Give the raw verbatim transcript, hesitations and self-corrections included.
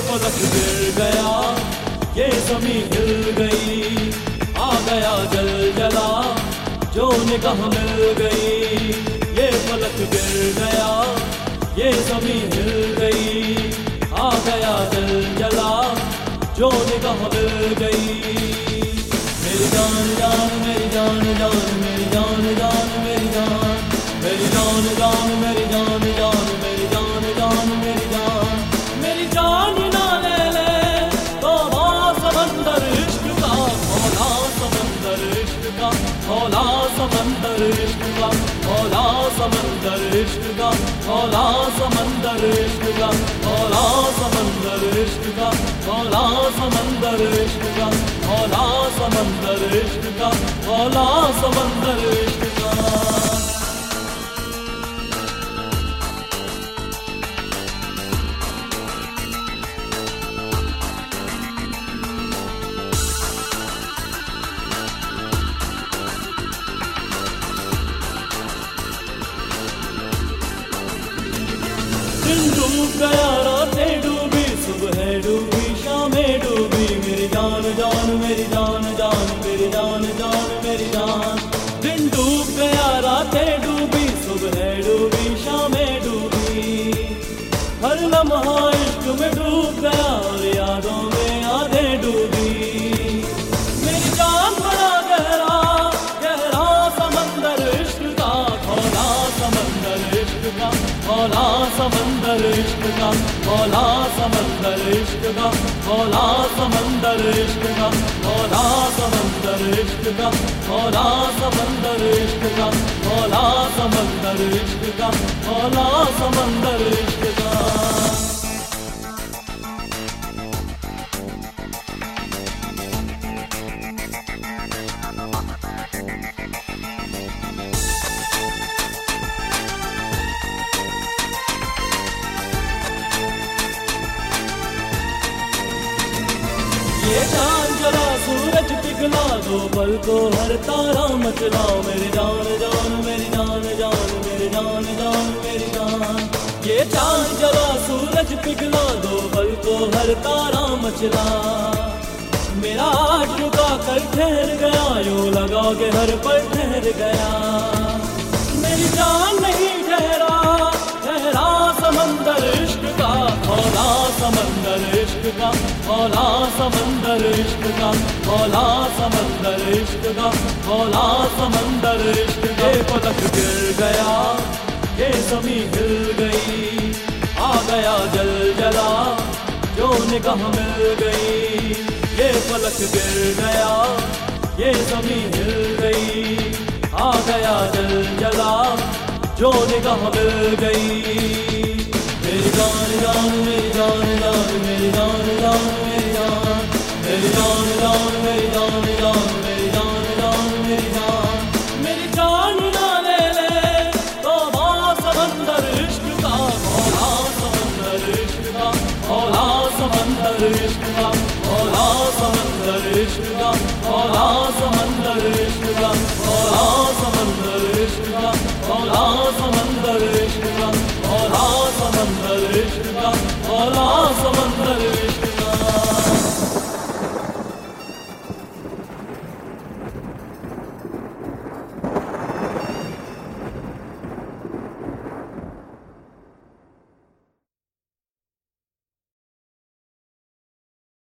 पलक गिर गया, ये ज़मीं हिल गई, आ गया जल जला जो निगाह मिल गई। ये पलक गिर गया, ये ज़मीं हिल गई, आ गया जल जला जो निगाह मिल गई। मेरी जान जान मेरी जान जान मेरी जान जान मेरी जान मेरी जान जान मेरी जान जान मेरी जान जान मेरी जान मेरी जान ना ले ले तो समंदर इश्क का, मौला समंदर इश्क का, मौला समंदर इश्क का, मौला समंदर इश्क का, मौला समंदर इश्क का, मौला समंदर इश्क का, मौला समंदर इश्क का, मौला समंदर इश्क का, मौला समंदर इश्क का। दिन डूब गया, रातें डूबी, सुबह डूबी, शामें डूबी, मेरी जान जान मेरी जान जान मेरी जान जान मेरी जान। दिन डूब गया, रातें डूबी, सुबह डूबी, शामें डूबी, हर लम्हा इश्क में डूब गया और यादों में यादें डूबी। मेरी जान बड़ा गहरा गहरा समंदर इश्क का, खोला समंदर इश्क का, खोला समंदर इश्क का, खोला समंदर इश्क का, खोला समंदर इश्क का, खोला समंदर इश्क का, खोला समंदर इश्क का, खोला समंदर इश्क का, खोला समंदर इश्क का। ये चांद जला सूरज पिघला, दो पल को हर तारा मचला, मेरी जान जान मेरी जान जान मेरी जान जान मेरी जान। ये चांद जला सूरज पिघला, दो पल को हर तारा मचला, मेरा झुका कर ठहर गया, यूं लगा के हर पल ठहर गया। मेरी जान नहीं ठहरा ठहरा समंदर इश्क का, खोला समंदर इश्क का, खोला समंदर इश्क का, खोला समंदर इश्क का, खोला समंदर इश्क का। ये पलक गिर गया, ये ज़मीं हिल गई, आ गया जल जला जो निगाह मिल गई। ये पलक गिर गया, ये ज़मीं हिल गई, आ गया जल जला जो निगाह मिल गई। मेरी जान जान मेरी जान जान मेरी जान जान मेरी जान मेरी जान जान मेरी जान जान मेरी जान जान मेरी जान मेरी जान ना ले ले तो समंदर इश्क का, मौला समंदर इश्क का, मौला समंदर इश्क का, मौला समंदर इश्क का, मौला समंदर इश्क का, मौला समंदर इश्क का, मौला समंदर